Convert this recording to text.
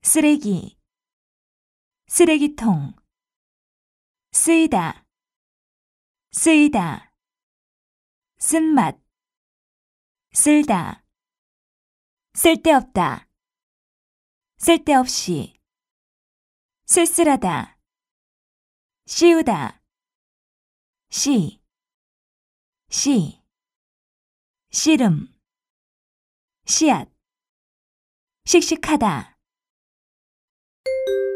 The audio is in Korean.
쓰레기, 쓰레기통, 쓰이다, 쓰이다, 쓴맛, 쓸다, 쓸데없다, 쓸데없이, 쓸쓸하다, 씌우다, 씨, 씨름, 씨앗, 씩씩하다.